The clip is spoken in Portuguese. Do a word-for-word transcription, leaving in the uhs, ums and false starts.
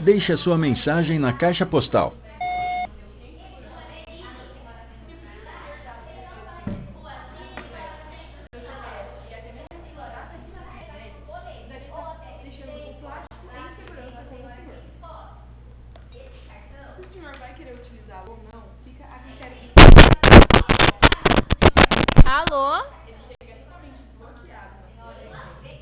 Deixe a sua mensagem na caixa postal. Se o senhor vai querer utilizá-lo ou não, fica a critério do senhor. Alô?